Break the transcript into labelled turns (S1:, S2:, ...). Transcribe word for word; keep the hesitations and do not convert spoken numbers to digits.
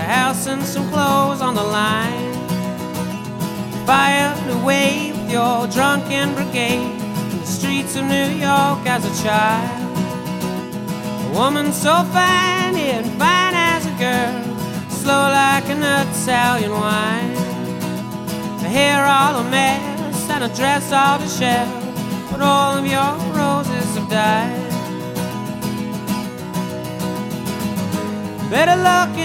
S1: house and some clothes on the line. Fired away with your drunken brigade in the streets of New York as a child. A woman so fine, yeah, and fine as a girl, slow like a nut Italian wine. Her hair all a mess and a dress all disheveled, but all of your roses have died. Better luck